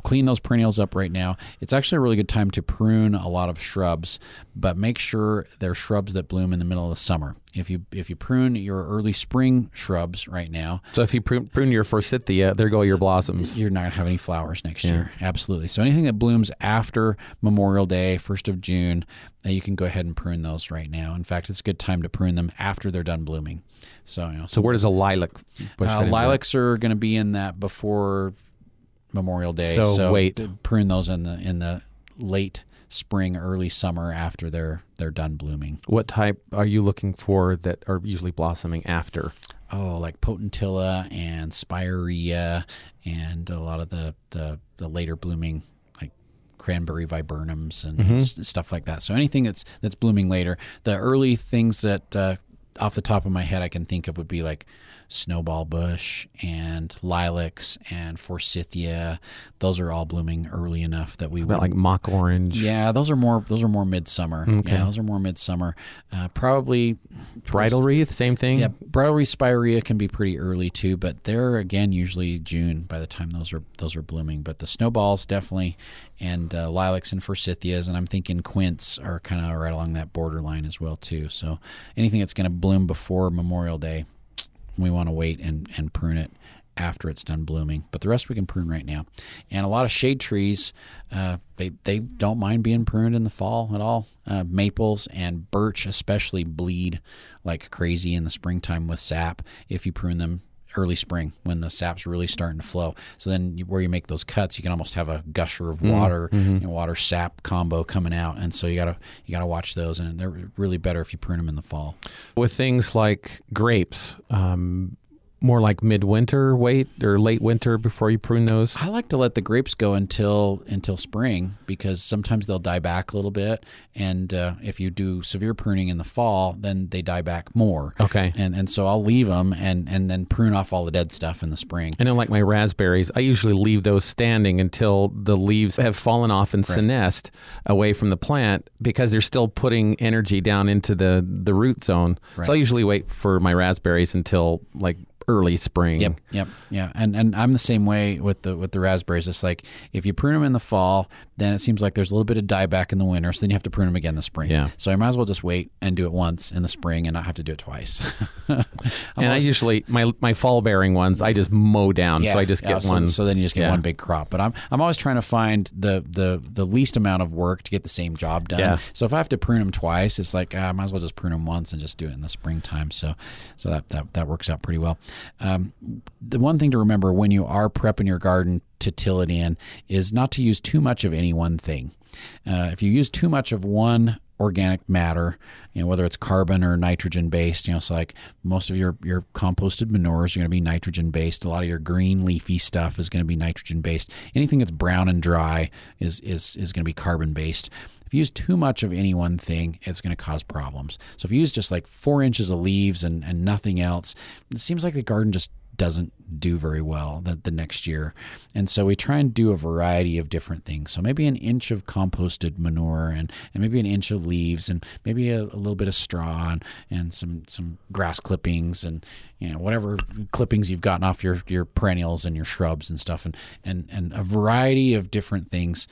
clean those perennials up right now. It's actually a really good time to prune a lot of shrubs, but make sure they're shrubs that bloom in the middle of the summer. If you if you prune your early spring shrubs right now, so if you prune, prune your forsythia, there go your blossoms. You're not going to have any flowers next Yeah. year. Absolutely. So anything that blooms after Memorial Day, first of June, uh, you can go ahead and prune those right now. In fact, it's a good time to prune them after they're done blooming. So, you know, So where does a lilac bush uh, fit into lilacs are going to be in that before Memorial Day. So wait. prune those in the in the late spring, early summer after they're they're done blooming. that? What type are you looking for that are usually blossoming after? Oh, like potentilla and spirea and a lot of the, the, the later blooming like cranberry viburnums and Mhm. s- stuff like that. So anything that's that's blooming later. The early things that uh, off the top of my head I can think of would be like snowball bush and lilacs and forsythia. Those are all blooming early enough that we About would like mock orange, yeah, those are more those are more midsummer. Okay. Yeah, those are more midsummer. Uh, probably bridal wreath, same thing. yeah, bridal spirea can be pretty early too, but they're again usually June by the time those are those are blooming. But the snowballs definitely, and uh, lilacs and forsythias, and I'm thinking quince are kind of right along that borderline as well too. So anything that's going to bloom before Memorial Day, we want to wait and, and prune it after it's done blooming. But the rest we can prune right now. And a lot of shade trees, uh, they, they don't mind being pruned in the fall at all. Uh, maples and birch especially bleed like crazy in the springtime with sap if you prune them early spring when the sap's really starting to flow. So then you, where you make those cuts, you can almost have a gusher of water Mm-hmm. and water sap combo coming out. And so you gotta you gotta watch those, and they're really better if you prune them in the fall. With things like grapes, um, more like midwinter wait or late winter before you prune those. I like to let the grapes go until until spring because sometimes they'll die back a little bit, and uh, if you do severe pruning in the fall, then they die back more. Okay. And and so I'll leave them and, and then prune off all the dead stuff in the spring. I know, like my raspberries, I usually leave those standing until the leaves have fallen off and senesced away from the plant because they're still putting energy down into the, the root zone. Right. So I usually wait for my raspberries until like early spring. Yep, yep, yeah, and and I'm the same way with the with the raspberries. It's like if you prune them in the fall, then it seems like there's a little bit of dieback in the winter, so then you have to prune them again in the spring. Yeah. So I might as well just wait and do it once in the spring and not have to do it twice. And I usually my my fall bearing ones I just mow down, so I just yeah, get so, one. So then you just get yeah. one big crop. But I'm I'm always trying to find the, the the least amount of work to get the same job done. Yeah. So if I have to prune them twice, it's like uh, I might as well just prune them once and just do it in the springtime. So so that that, that works out pretty well. Um, the one thing to remember when you are prepping your garden to till it in is not to use too much of any one thing. Uh, if you use too much of one organic matter, you know, whether it's carbon or nitrogen based, you know, so like most of your, your composted manures are going to be nitrogen based. A lot of your green leafy stuff is going to be nitrogen based. Anything that's brown and dry is, is, is going to be carbon based. If you use too much of any one thing, it's going to cause problems. So if you use just like four inches of leaves and, and nothing else, it seems like the garden just doesn't do very well the, the next year. And so we try and do a variety of different things. So maybe an inch of composted manure and, and maybe an inch of leaves and maybe a, a little bit of straw and, and some, some grass clippings and, you know, whatever clippings you've gotten off your, your perennials and your shrubs and stuff, and, and, and a variety of different things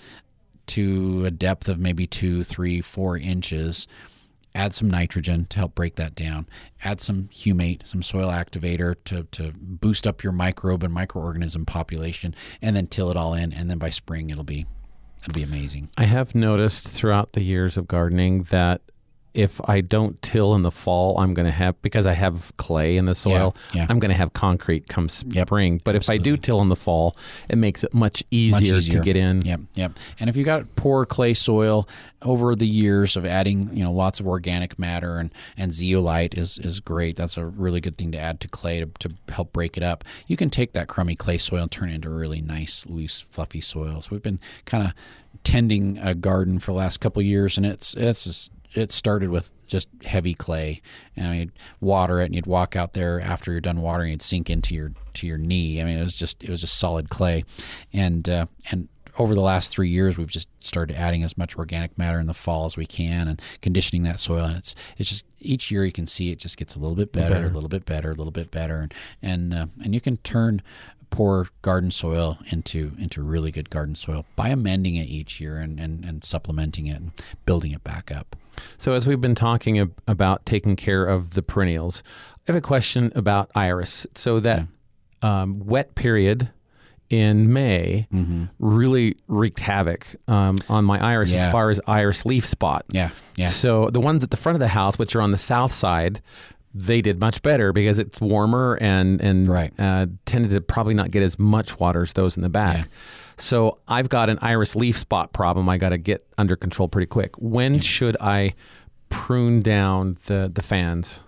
to a depth of maybe two, three, four inches. Add some nitrogen to help break that down. Add some humate, some soil activator to, to boost up your microbe and microorganism population, and then till it all in. And then by spring, it'll be it'll be amazing. I have noticed throughout the years of gardening that if I don't till in the fall, I'm going to have, because I have clay in the soil, Yeah, yeah. I'm going to have concrete come Yep, spring. But if I do absolutely. till in the fall, it makes it much easier, Much easier to get in. Yep, yep. And if you got poor clay soil, over the years of adding, you know, lots of organic matter and, and zeolite is, is great. That's a really good thing to add to clay to, to help break it up. You can take that crummy clay soil and turn it into a really nice, loose, fluffy soil. So we've been kind of tending a garden for the last couple of years, and it's it's just, it started with just heavy clay, and you'd water it, and you'd walk out there after you're done watering, it'd sink into your to your knee. I mean, it was just it was just solid clay, and uh, and over the last three years, we've just started adding as much organic matter in the fall as we can, and conditioning that soil. And it's it's just each year you can see it just gets a little bit better, Better. a little bit better, a little bit better, and and uh, and you can turn poor garden soil into into really good garden soil by amending it each year and, and, and supplementing it and building it back up. So as we've been talking ab- about taking care of the perennials, I have a question about iris. So that yeah. um, wet period in May mm-hmm. really wreaked havoc um, on my iris yeah. as far as iris leaf spot. Yeah, yeah. So the ones at the front of the house, which are on the south side, they did much better because it's warmer and and right. uh, tended to probably not get as much water as those in the back. Yeah. So I've got an iris leaf spot problem I got to get under control pretty quick. When yeah. should I prune down the, the fans?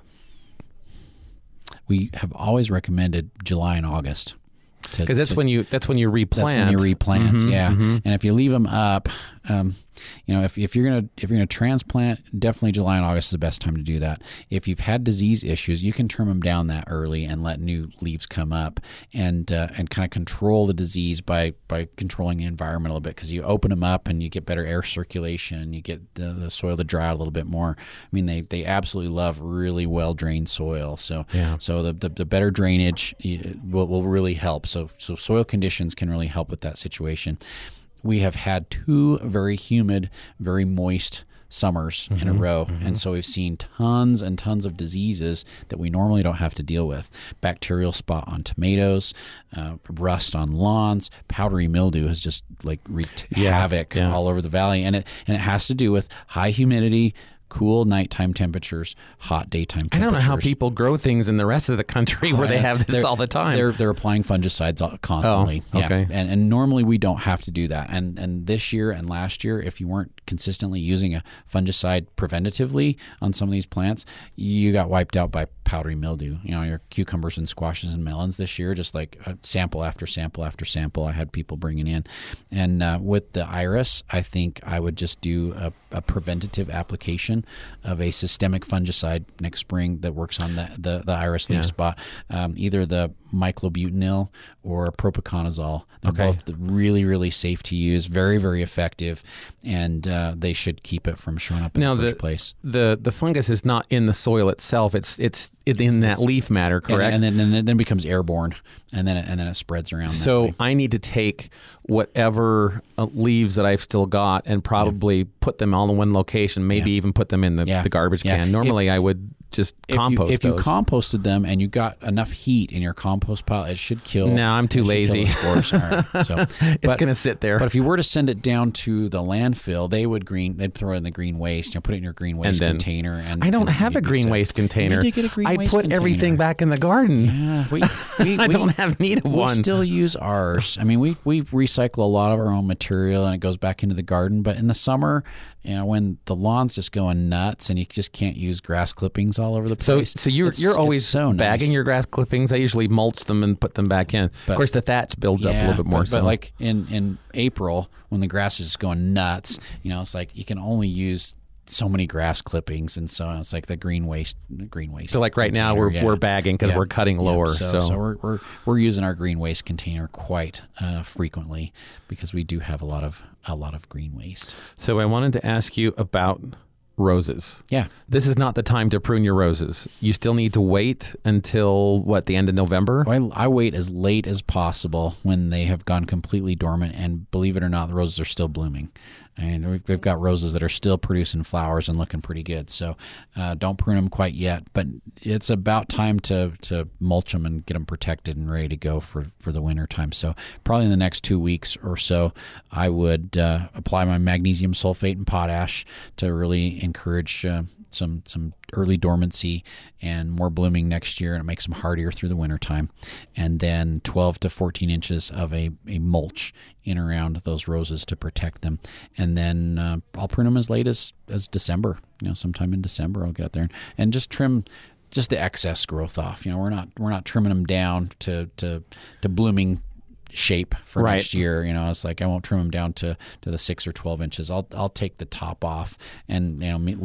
We have always recommended July and August. Because that's when you that's when you replant. That's when you replant, mm-hmm, yeah. Mm-hmm. And if you leave them up, um, you know, if, if you're gonna if you're gonna transplant, definitely July and August is the best time to do that. If you've had disease issues, you can trim them down that early and let new leaves come up and uh, and kind of control the disease by by controlling the environment a little bit. Because you open them up and you get better air circulation, you get the, the soil to dry out a little bit more. I mean, they, they absolutely love really well drained soil. So yeah. so the, the the better drainage will will really help. So so soil conditions can really help with that situation. We have had two very humid, very moist summers mm-hmm, in a row. Mm-hmm. And so we've seen tons and tons of diseases that we normally don't have to deal with. Bacterial spot on tomatoes, uh, rust on lawns, powdery mildew has just like wreaked yeah, havoc yeah. all over the valley. And it and it has to do with high humidity, cool nighttime temperatures, hot daytime temperatures. I don't know how people grow things in the rest of the country where they have this they're, all the time. They're they're applying fungicides constantly. Oh, okay. Yeah. And and normally we don't have to do that. And and this year and last year, if you weren't consistently using a fungicide preventatively on some of these plants, you got wiped out by powdery mildew. You know, your cucumbers and squashes and melons this year, just like a sample after sample after sample, I had people bringing in. And uh, with the iris, I think I would just do a, a preventative application of a systemic fungicide next spring that works on the the, the iris leaf yeah. spot, um, either the myclobutanil or propiconazole. They're okay. both really, really safe to use, very, very effective, and uh, they should keep it from showing up in now, the first the, place. The the fungus is not in the soil itself; it's it's, it's in that it's, leaf matter, correct? And, and then and then it becomes airborne, and then it, and then it spreads around. So that way. I need to take whatever uh, leaves that I've still got and probably yeah. put them all in one location. Maybe yeah. even put them in the, yeah. the garbage yeah. can. Normally, if, I would just if compost you, if those. If you composted them and you got enough heat in your compost pile, it should kill. No, I'm too lazy. Spores. All right, so, it's going to sit there. But if you were to send it down to the landfill, they would green. They'd throw it in the green waste. You know, put it in your green waste and then, container. And I don't and have a green waste container. You need to get a green I waste put container. everything back in the garden. Yeah, we, we, I we, don't have need of we one. We still use ours. I mean, we we recycle a lot of our own material and it goes back into the garden. But in the summer, you know, when the lawn's just going nuts and you just can't use grass clippings all over the place. So, so you're it's, you're always so bagging nice. your grass clippings. I usually mulch them and put them back in. But, of course, the thatch builds yeah, up a little bit more. But, so. but like in, in April, when the grass is just going nuts, you know, it's like you can only use so many grass clippings, and so it's like the green waste, green waste. So like right container, now we're yeah. we're bagging because yeah. we're cutting lower. Yeah. So, so so we're, we're we're using our green waste container quite uh, frequently because we do have a lot of a lot of green waste. So I wanted to ask you about roses. Yeah. This is not the time to prune your roses. You still need to wait until, what, the end of November? Well, I, I wait as late as possible when they have gone completely dormant, and believe it or not, the roses are still blooming. And we've, we've got roses that are still producing flowers and looking pretty good. So uh, don't prune them quite yet, but it's about time to, to mulch them and get them protected and ready to go for, for the winter time. So probably in the next two weeks or so, I would uh, apply my magnesium sulfate and potash to really encourage uh, some some early dormancy and more blooming next year, and it makes them hardier through the winter time. And then twelve to fourteen inches of a, a mulch in around those roses to protect them. And then uh, I'll prune them as late as, as December. You know, sometime in December I'll get out there and, and just trim just the excess growth off. You know, we're not we're not trimming them down to to, to blooming shape for right. next year. You know, it's like I won't trim them down to, to the six or twelve inches. I'll I'll take the top off and, you know, leave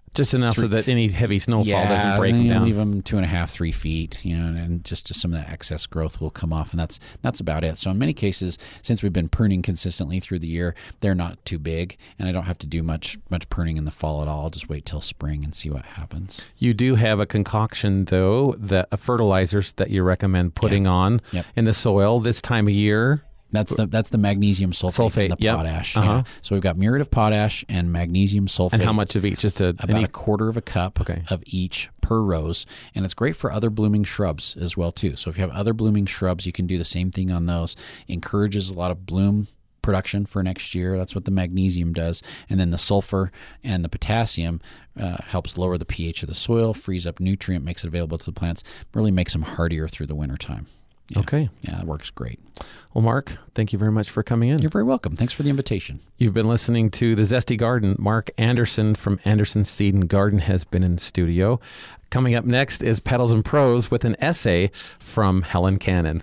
Just enough three, so that any heavy snowfall yeah, doesn't break them you down. Leave them two and a half, three feet, you know, and, and just, just some of that excess growth will come off, and that's that's about it. So in many cases, since we've been pruning consistently through the year, they're not too big, and I don't have to do much much pruning in the fall at all. I'll just wait till spring and see what happens. You do have a concoction, though, that uh, fertilizers that you recommend putting yeah. on yep. in the soil this time of year. That's the that's the magnesium sulfate, sulfate and the yep. potash. Uh-huh. Yeah. So we've got muriate of potash and magnesium sulfate. And how much of each? Just a, about any... a quarter of a cup okay. of each per rose, and it's great for other blooming shrubs as well too. So if you have other blooming shrubs, you can do the same thing on those. Encourages a lot of bloom production for next year. That's what the magnesium does. And then the sulfur and the potassium uh, helps lower the pH of the soil, frees up nutrient, makes it available to the plants, really makes them hardier through the wintertime. Yeah. Okay. Yeah, it works great. Well, Mark, thank you very much for coming in. You're very welcome. Thanks for the invitation. You've been listening to The Zesty Garden. Mark Anderson from Anderson Seed and Garden has been in studio. Coming up next is Petals and Prose with an essay from Helen Cannon.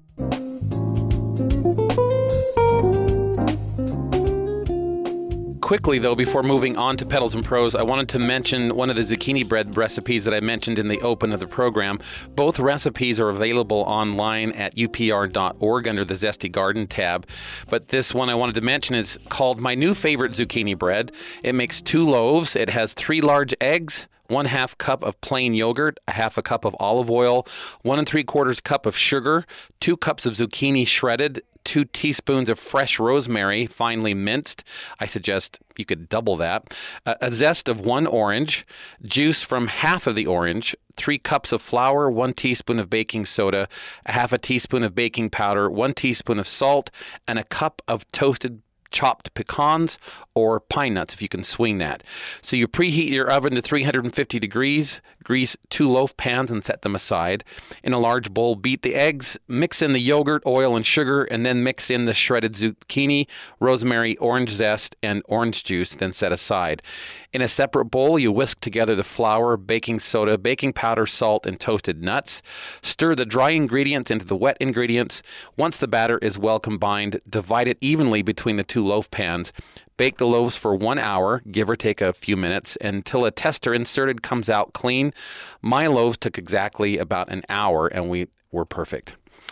Quickly, though, before moving on to Petals and Prose, I wanted to mention one of the zucchini bread recipes that I mentioned in the open of the program. Both recipes are available online at U P R dot org under the Zesty Garden tab. But this one I wanted to mention is called My New Favorite Zucchini Bread. It makes two loaves. It has three large eggs, one half cup of plain yogurt, a half a cup of olive oil, one and three quarters cup of sugar, two cups of zucchini shredded, two teaspoons of fresh rosemary, finely minced. I suggest you could double that. Uh, a zest of one orange, juice from half of the orange, three cups of flour, one teaspoon of baking soda, a half a teaspoon of baking powder, one teaspoon of salt, and a cup of toasted chopped pecans or pine nuts if you can swing that. So you preheat your oven to three hundred fifty degrees, grease two loaf pans and set them aside. In a large bowl, beat the eggs, mix in the yogurt, oil, and sugar, and then mix in the shredded zucchini, rosemary, orange zest, and orange juice, then set aside. In a separate bowl, you whisk together the flour, baking soda, baking powder, salt, and toasted nuts. Stir the dry ingredients into the wet ingredients. Once the batter is well combined, divide it evenly between the two loaf pans. Bake the loaves for one hour, give or take a few minutes, until a tester inserted comes out clean. My loaves took exactly about an hour, and we were perfect.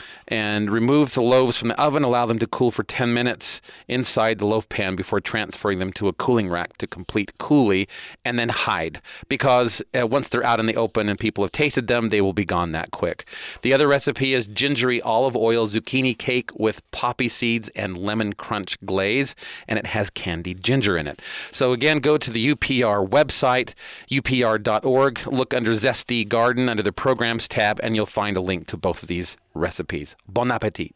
And remove the loaves from the oven, allow them to cool for ten minutes inside the loaf pan before transferring them to a cooling rack to complete coulis, and then hide. Because uh, once they're out in the open and people have tasted them, they will be gone that quick. The other recipe is gingery olive oil zucchini cake with poppy seeds and lemon crunch glaze, and it has candied ginger in it. So again, go to the U P R website, U P R dot org, look under Zesty Garden under the Programs tab, and you'll find a link to both of these recipes. Bon appetit.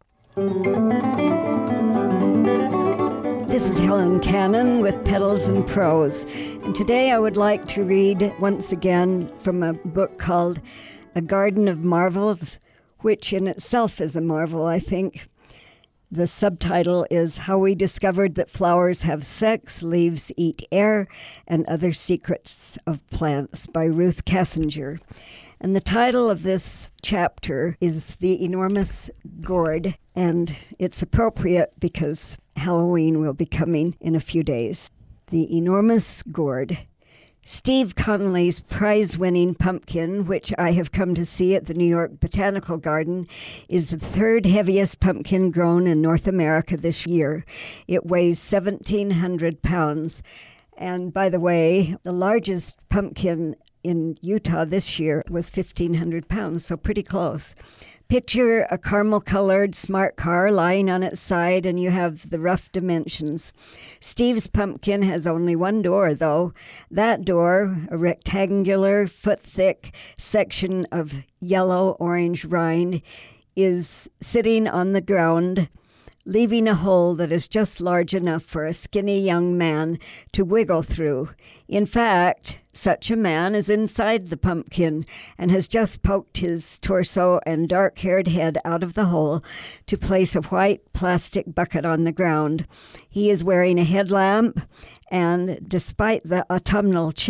This is Helen Cannon with Petals and Prose, and today I would like to read once again from a book called A Garden of Marvels, which in itself is a marvel, I think. The subtitle is How We Discovered That Flowers Have Sex, Leaves Eat Air, and Other Secrets of Plants by Ruth Kassinger. And the title of this chapter is The Enormous Gourd, and it's appropriate because Halloween will be coming in a few days. The Enormous Gourd. Steve Connolly's prize-winning pumpkin, which I have come to see at the New York Botanical Garden, is the third heaviest pumpkin grown in North America this year. It weighs seventeen hundred pounds. And by the way, the largest pumpkin in Utah this year was fifteen hundred pounds, so pretty close. Picture a caramel-colored smart car lying on its side, and you have the rough dimensions. Steve's pumpkin has only one door, though. That door, a rectangular, foot-thick section of yellow-orange rind, is sitting on the ground, leaving a hole that is just large enough for a skinny young man to wiggle through. In fact, such a man is inside the pumpkin and has just poked his torso and dark-haired head out of the hole to place a white plastic bucket on the ground. He is wearing a headlamp, and despite the autumnal chill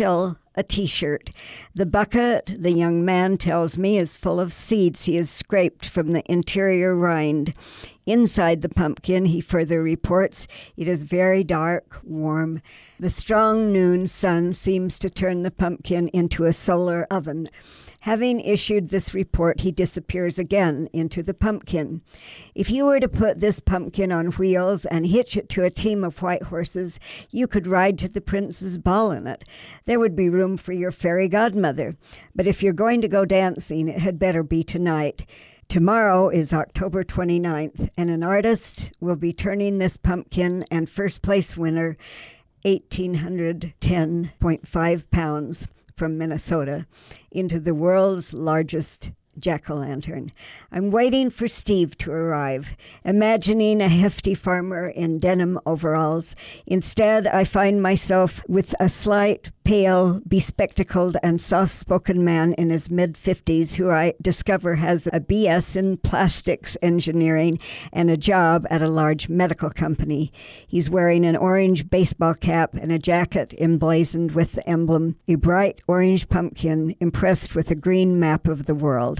a T-shirt. The bucket, the young man tells me, is full of seeds he has scraped from the interior rind. Inside the pumpkin, he further reports, it is very dark, warm. The strong noon sun seems to turn the pumpkin into a solar oven. Having issued this report, he disappears again into the pumpkin. If you were to put this pumpkin on wheels and hitch it to a team of white horses, you could ride to the prince's ball in it. There would be room for your fairy godmother. But if you're going to go dancing, it had better be tonight. Tomorrow is October twenty-ninth, and an artist will be turning this pumpkin and first place winner, one thousand eight hundred ten point five pounds, from Minnesota, into the world's largest jack-o'-lantern. I'm waiting for Steve to arrive, imagining a hefty farmer in denim overalls. Instead, I find myself with a slight, pale, bespectacled, and soft-spoken man in his mid-fifties who I discover has a B S in plastics engineering and a job at a large medical company. He's wearing an orange baseball cap and a jacket emblazoned with the emblem, a bright orange pumpkin impressed with a green map of the world.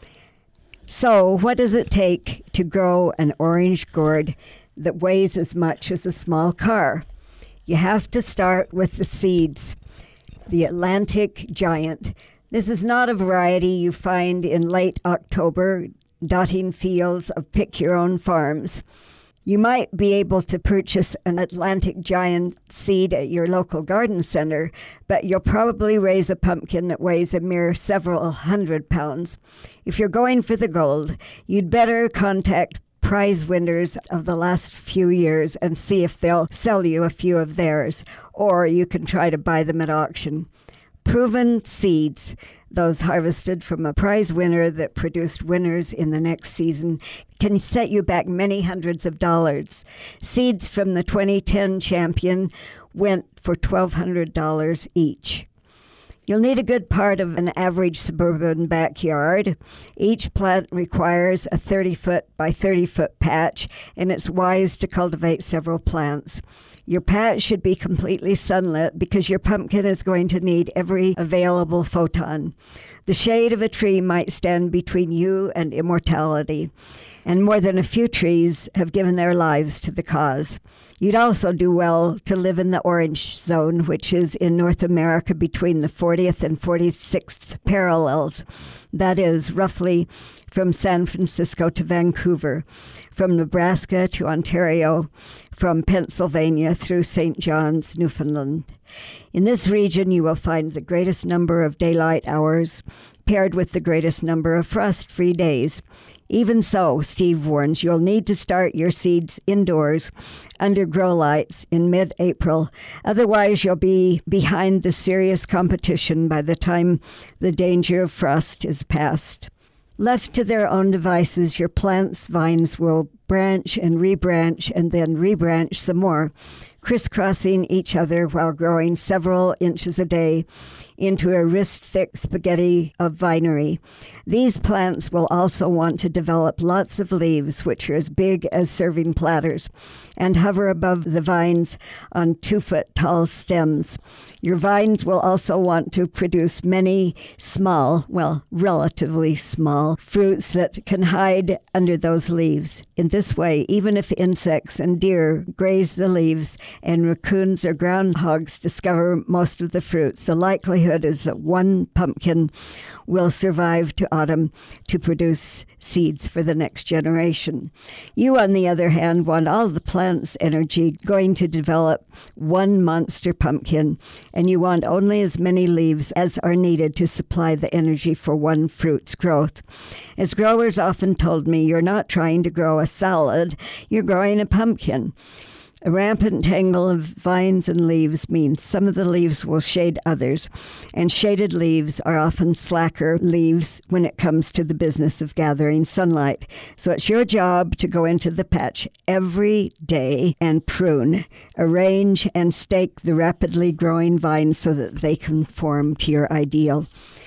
So, what does it take to grow an orange gourd that weighs as much as a small car? You have to start with the seeds. The Atlantic Giant. This is not a variety you find in late October, dotting fields of pick-your-own farms. You might be able to purchase an Atlantic Giant seed at your local garden center, but you'll probably raise a pumpkin that weighs a mere several hundred pounds. If you're going for the gold, you'd better contact prize winners of the last few years and see if they'll sell you a few of theirs, or you can try to buy them at auction. Proven seeds, those harvested from a prize winner that produced winners in the next season, can set you back many hundreds of dollars. Seeds from the twenty ten champion went for twelve hundred dollars each. You'll need a good part of an average suburban backyard. Each plant requires a thirty-foot by thirty-foot patch, and it's wise to cultivate several plants. Your patch should be completely sunlit because your pumpkin is going to need every available photon. The shade of a tree might stand between you and immortality, and more than a few trees have given their lives to the cause. You'd also do well to live in the orange zone, which is in North America between the fortieth and forty-sixth parallels. That is, roughly from San Francisco to Vancouver, from Nebraska to Ontario, from Pennsylvania through Saint John's, Newfoundland. In this region, you will find the greatest number of daylight hours paired with the greatest number of frost-free days. Even so, Steve warns, you'll need to start your seeds indoors under grow lights in mid-April. Otherwise, you'll be behind the serious competition by the time the danger of frost is past. Left to their own devices, your plant's vines will branch and rebranch and then rebranch some more, crisscrossing each other while growing several inches a day into a wrist-thick spaghetti of vinery. These plants will also want to develop lots of leaves, which are as big as serving platters, and hover above the vines on two-foot-tall stems. Your vines will also want to produce many small, well, relatively small, fruits that can hide under those leaves. In this way, even if insects and deer graze the leaves and raccoons or groundhogs discover most of the fruits, the likelihood is that one pumpkin will survive to autumn to produce seeds for the next generation. You, on the other hand, want all the plant's energy going to develop one monster pumpkin, and you want only as many leaves as are needed to supply the energy for one fruit's growth. As growers often told me, you're not trying to grow a salad, you're growing a pumpkin. A rampant tangle of vines and leaves means some of the leaves will shade others, and shaded leaves are often slacker leaves when it comes to the business of gathering sunlight. So it's your job to go into the patch every day and prune, arrange and stake the rapidly growing vines so that they conform to your ideal.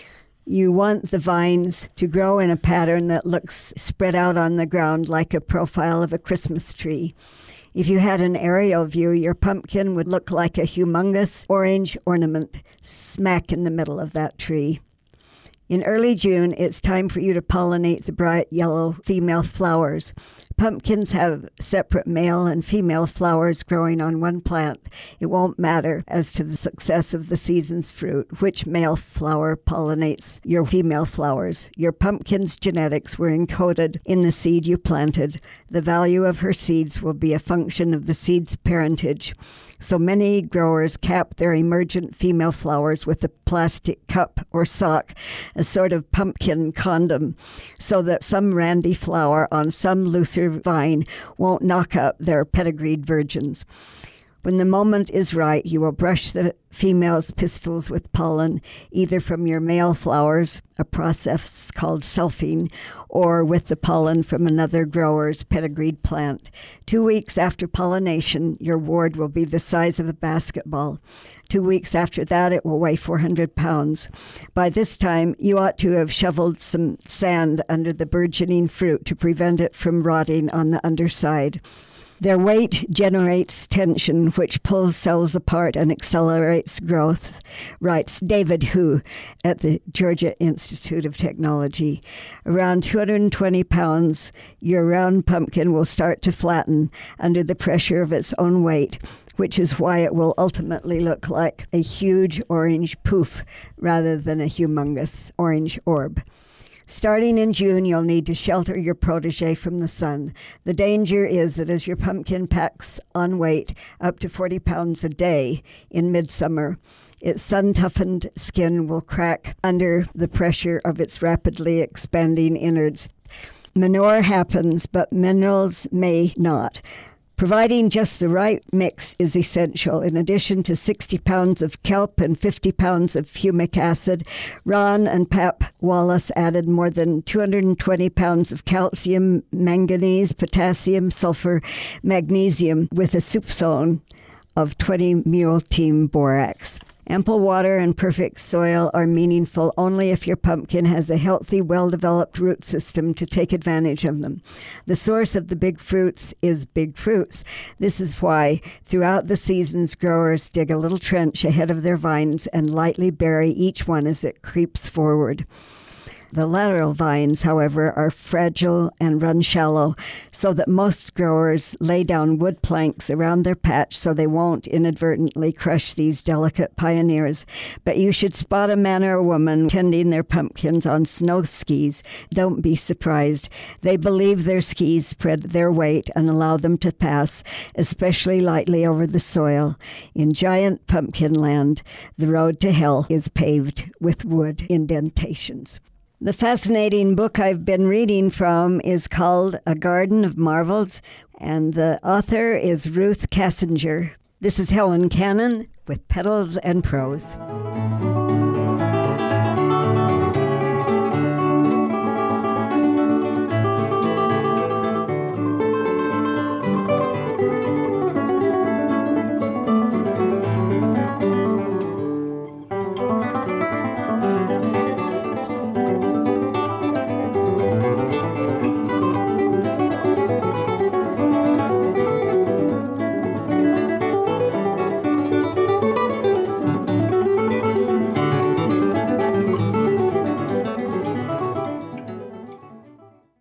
You want the vines to grow in a pattern that looks spread out on the ground like a profile of a Christmas tree. If you had an aerial view, your pumpkin would look like a humongous orange ornament smack in the middle of that tree. In early June, it's time for you to pollinate the bright yellow female flowers. Pumpkins have separate male and female flowers growing on one plant. It won't matter as to the success of the season's fruit which male flower pollinates your female flowers. Your pumpkin's genetics were encoded in the seed you planted. The value of her seeds will be a function of the seed's parentage. So many growers cap their emergent female flowers with a plastic cup or sock, a sort of pumpkin condom, so that some randy flower on some looser vine won't knock up their pedigreed virgins. When the moment is right, you will brush the female's pistils with pollen, either from your male flowers, a process called selfing, or with the pollen from another grower's pedigreed plant. Two weeks after pollination, your ward will be the size of a basketball. Two weeks after that, it will weigh four hundred pounds. By this time, you ought to have shoveled some sand under the burgeoning fruit to prevent it from rotting on the underside. Their weight generates tension, which pulls cells apart and accelerates growth, writes David Hu at the Georgia Institute of Technology. Around two hundred twenty pounds, your round pumpkin will start to flatten under the pressure of its own weight, which is why it will ultimately look like a huge orange poof rather than a humongous orange orb. Starting in June, you'll need to shelter your protege from the sun. The danger is that as your pumpkin packs on weight up to forty pounds a day in midsummer, its sun-toughened skin will crack under the pressure of its rapidly expanding innards. Manure happens, but minerals may not. Providing just the right mix is essential. In addition to sixty pounds of kelp and fifty pounds of humic acid, Ron and Pep Wallace added more than two hundred twenty pounds of calcium, manganese, potassium, sulfur, magnesium with a soup zone of twenty mule team borax. Ample water and perfect soil are meaningful only if your pumpkin has a healthy, well-developed root system to take advantage of them. The source of the big fruits is big fruits. This is why, throughout the seasons, growers dig a little trench ahead of their vines and lightly bury each one as it creeps forward. The lateral vines, however, are fragile and run shallow, so that most growers lay down wood planks around their patch so they won't inadvertently crush these delicate pioneers. But you should spot a man or woman tending their pumpkins on snow skis. Don't be surprised. They believe their skis spread their weight and allow them to pass, especially lightly over the soil. In giant pumpkin land, the road to hell is paved with wood indentations. The fascinating book I've been reading from is called A Garden of Marvels, and the author is Ruth Kassinger. This is Helen Cannon with Petals and Prose.